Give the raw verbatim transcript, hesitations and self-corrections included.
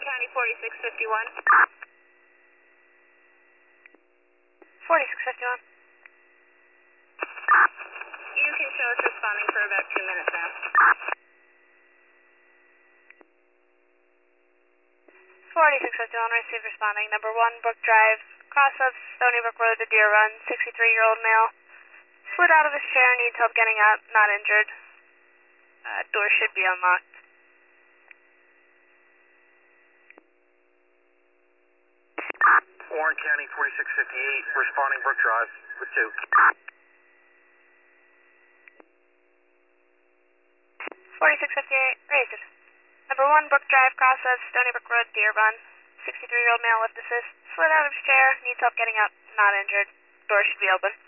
County forty-six fifty-one. forty-six fifty-one. You can show us responding for about two minutes now. forty-six fifty-one, received responding. Number one, Brook Drive, cross of Stony Brook Road to Deer Run, sixty-three-year-old male. Slid out of his chair, needs help getting up, not injured. Uh, door should be unlocked. Warren County forty-six fifty-eight, responding Brook Drive with two. forty-six fifty-eight, raised. Number one, Brook Drive, cross of Stony Brook Road, Deer Run. sixty-three-year-old male lift assist. Slid out of his chair, needs help getting up, not injured. Door should be open.